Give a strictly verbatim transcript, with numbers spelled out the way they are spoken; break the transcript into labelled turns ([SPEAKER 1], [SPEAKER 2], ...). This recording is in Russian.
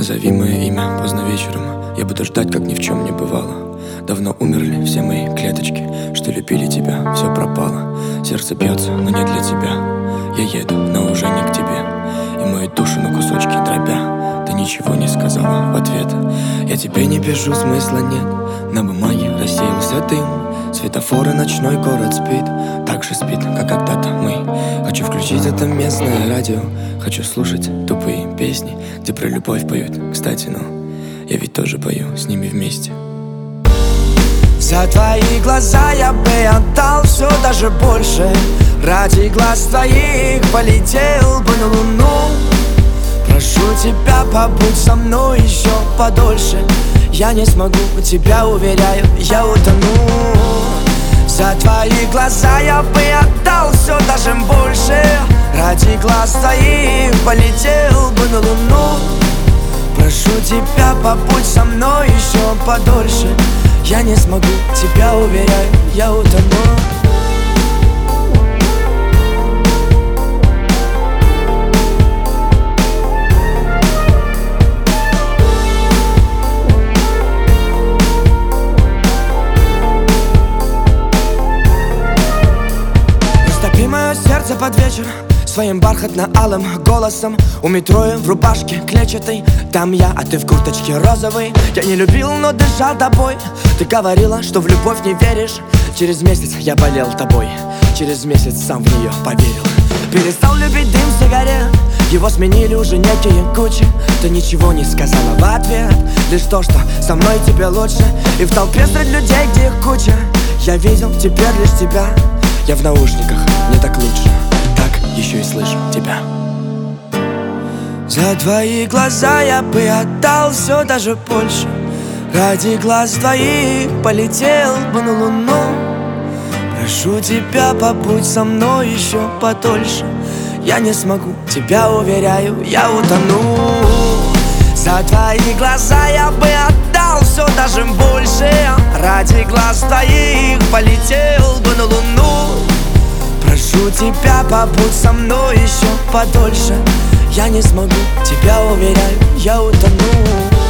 [SPEAKER 1] Назови мое имя поздно вечером, я буду ждать, как ни в чем не бывало. Давно умерли все мои клеточки, что любили тебя, все пропало. Сердце бьется, но не для тебя. Я еду, но уже не к тебе. И мою душу на кусочки дробя. Ты ничего не сказала в ответ. Я тебе не пишу, смысла нет. На бумаге рассеялся дым. Светофоры, ночной город спит. Так же спит, как когда-то мы. Хочу включить это местное радио. Хочу слушать тупые песни, где про любовь поют. Кстати, ну, я ведь тоже пою с ними вместе.
[SPEAKER 2] За твои глаза я бы отдал все, даже больше. Ради глаз твоих полетел бы на луну. Прошу тебя, побудь со мной еще подольше. Я не смогу, тебя уверяю, я утону. За твои глаза я бы отдал все, даже больше. Ради глаз твоих полетел бы на луну. Прошу тебя, побудь со мной еще подольше. Я не смогу, тебя уверяю, я утону. Растопи мое сердце под вечер своим бархатно-алым голосом. У метро в рубашке клетчатой, там я, а ты в курточке розовой. Я не любил, но дышал тобой. Ты говорила, что в любовь не веришь. Через месяц я болел тобой. Через месяц сам в нее поверил. Перестал любить дым сигарет. Его сменили уже некие кучи. Ты ничего не сказала в ответ. Лишь то, что со мной тебе лучше. И в толпе среди людей, где их куча, я видел теперь лишь тебя. Я в наушниках, мне так лучше. Еще и слышу тебя. За твои глаза я бы отдал все, даже больше. Ради глаз твоих полетел бы на луну. Прошу тебя, побудь со мной еще подольше. Я не смогу, тебя уверяю, я утону. За твои глаза я бы отдал все, даже больше. Ради глаз твоих полетел бы на луну. Прошу тебя, побудь со мной еще подольше. Я не смогу, тебя уверяю, я утону.